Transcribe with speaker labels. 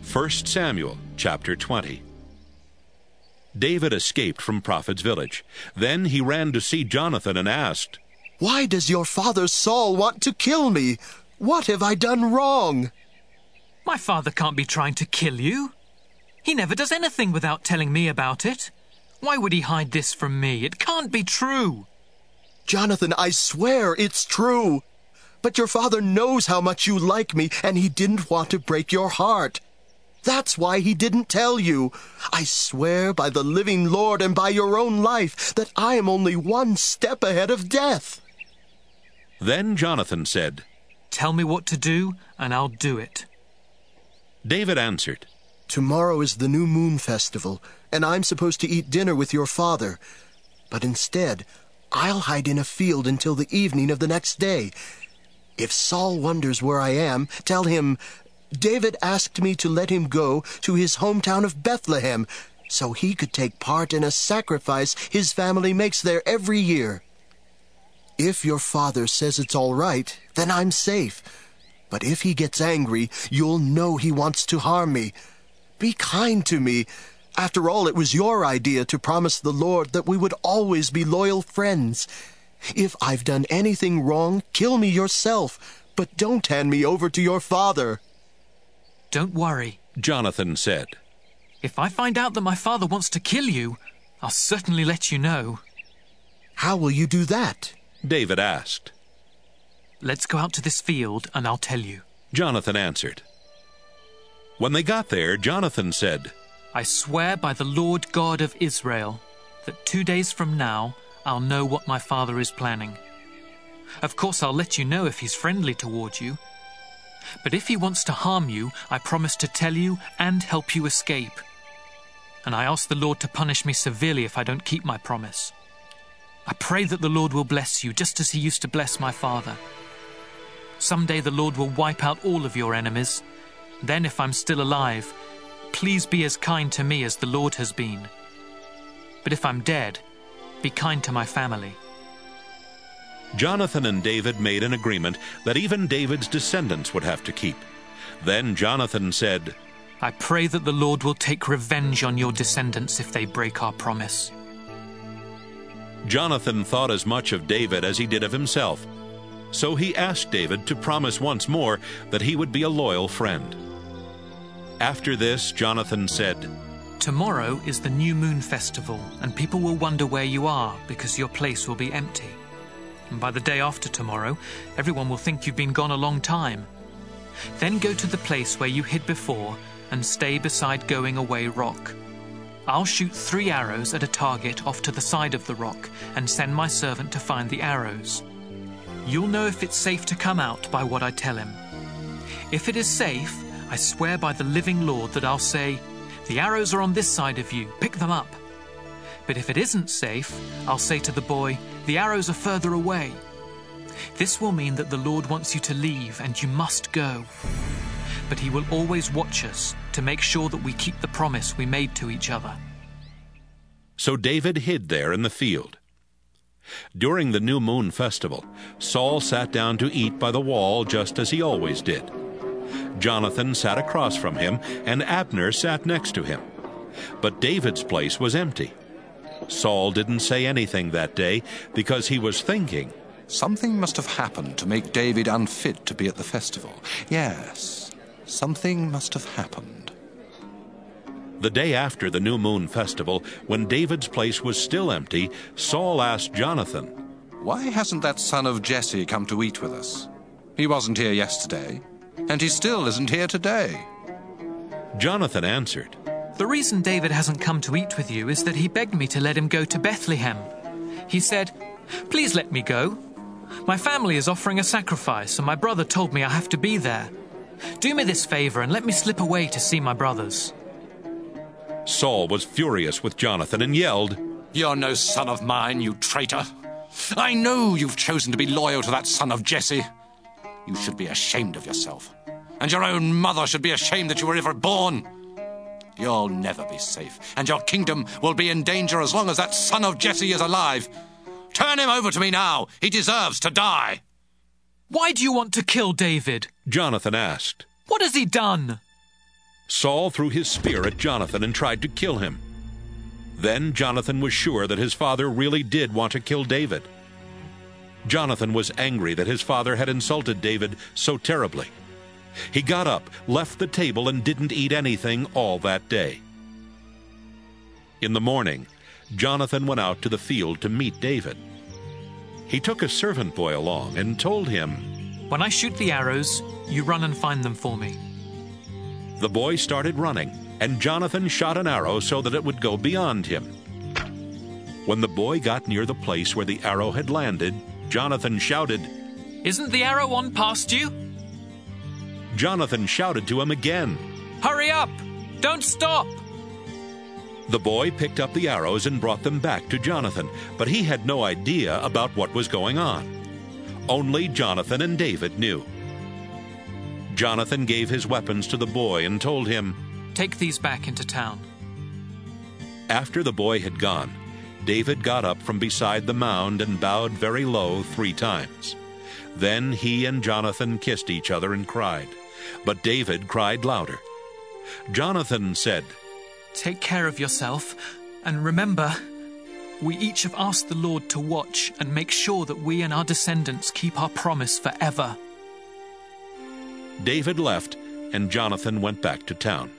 Speaker 1: 1 Samuel chapter 20. David escaped from Prophet's village. Then he ran to see Jonathan and asked,
Speaker 2: "Why does your father Saul want to kill me? What have I done wrong?"
Speaker 3: My father can't be trying to kill you. He never does anything without telling me about it. Why would he hide this from me? It can't be true.
Speaker 2: "Jonathan, I swear it's true. But your father knows how much you like me, and he didn't want to break your heart. That's why he didn't tell you. I swear by the living Lord and by your own life that I am only one step ahead of death."
Speaker 1: Then Jonathan said,
Speaker 3: Tell me what to do, and I'll do it.
Speaker 1: David answered,
Speaker 2: "Tomorrow is the new moon festival, and I'm supposed to eat dinner with your father. But instead, I'll hide in a field until the evening of the next day. If Saul wonders where I am, tell him, David asked me to let him go to his hometown of Bethlehem, so he could take part in a sacrifice his family makes there every year. If your father says it's all right, then I'm safe. But if he gets angry, you'll know he wants to harm me. Be kind to me. After all, it was your idea to promise the Lord that we would always be loyal friends. If I've done anything wrong, kill me yourself, but don't hand me over to your father."
Speaker 3: Don't worry,
Speaker 1: Jonathan said.
Speaker 3: If I find out that my father wants to kill you, I'll certainly let you know.
Speaker 2: "How will you do that?"
Speaker 1: David asked.
Speaker 3: Let's go out to this field and I'll tell you.
Speaker 1: Jonathan answered. When they got there, Jonathan said,
Speaker 3: I swear by the Lord God of Israel that 2 days from now I'll know what my father is planning. Of course, I'll let you know if he's friendly toward you. But if he wants to harm you, I promise to tell you and help you escape. And I ask the Lord to punish me severely if I don't keep my promise. I pray that the Lord will bless you just as he used to bless my father. Someday the Lord will wipe out all of your enemies. Then, if I'm still alive, please be as kind to me as the Lord has been. But if I'm dead, be kind to my family."
Speaker 1: Jonathan and David made an agreement that even David's descendants would have to keep. Then Jonathan said,
Speaker 3: I pray that the Lord will take revenge on your descendants if they break our promise.
Speaker 1: Jonathan thought as much of David as he did of himself. So he asked David to promise once more that he would be a loyal friend. After this, Jonathan said,
Speaker 3: Tomorrow is the new moon festival, and people will wonder where you are because your place will be empty. And by the day after tomorrow, everyone will think you've been gone a long time. Then go to the place where you hid before and stay beside Going Away Rock. I'll shoot 3 arrows at a target off to the side of the rock and send my servant to find the arrows. You'll know if it's safe to come out by what I tell him. If it is safe, I swear by the living Lord that I'll say, the arrows are on this side of you, pick them up. But if it isn't safe, I'll say to the boy, the arrows are further away. This will mean that the Lord wants you to leave and you must go. But he will always watch us to make sure that we keep the promise we made to each other.
Speaker 1: So David hid there in the field. During the new moon festival, Saul sat down to eat by the wall just as he always did. Jonathan sat across from him, and Abner sat next to him. But David's place was empty. Saul didn't say anything that day because he was thinking,
Speaker 4: Something must have happened to make David unfit to be at the festival. Yes, something must have happened.
Speaker 1: The day after the new moon festival, when David's place was still empty, Saul asked Jonathan,
Speaker 4: Why hasn't that son of Jesse come to eat with us? He wasn't here yesterday, and he still isn't here today.
Speaker 1: Jonathan answered,
Speaker 3: The reason David hasn't come to eat with you is that he begged me to let him go to Bethlehem. He said, Please let me go. My family is offering a sacrifice, and my brother told me I have to be there. Do me this favor and let me slip away to see my brothers.
Speaker 1: Saul was furious with Jonathan and yelled,
Speaker 4: You're no son of mine, you traitor. I know you've chosen to be loyal to that son of Jesse. You should be ashamed of yourself. And your own mother should be ashamed that you were ever born. You'll never be safe, and your kingdom will be in danger as long as that son of Jesse is alive. Turn him over to me now. He deserves to die.
Speaker 3: Why do you want to kill David?
Speaker 1: Jonathan asked.
Speaker 3: What has he done?
Speaker 1: Saul threw his spear at Jonathan and tried to kill him. Then Jonathan was sure that his father really did want to kill David. Jonathan was angry that his father had insulted David so terribly. He got up, left the table, and didn't eat anything all that day. In the morning, Jonathan went out to the field to meet David. He took a servant boy along and told him,
Speaker 3: "When I shoot the arrows, you run and find them for me."
Speaker 1: The boy started running, and Jonathan shot an arrow so that it would go beyond him. When the boy got near the place where the arrow had landed, Jonathan shouted,
Speaker 3: "Isn't the arrow on past you?"
Speaker 1: Jonathan shouted to him again,
Speaker 3: "Hurry up! Don't stop!"
Speaker 1: The boy picked up the arrows and brought them back to Jonathan, but he had no idea about what was going on. Only Jonathan and David knew. Jonathan gave his weapons to the boy and told him,
Speaker 3: "Take these back into town."
Speaker 1: After the boy had gone, David got up from beside the mound and bowed very low 3 times. Then he and Jonathan kissed each other and cried, but David cried louder. Jonathan said,
Speaker 3: "Take care of yourself, and remember, we each have asked the Lord to watch and make sure that we and our descendants keep our promise forever."
Speaker 1: David left, and Jonathan went back to town.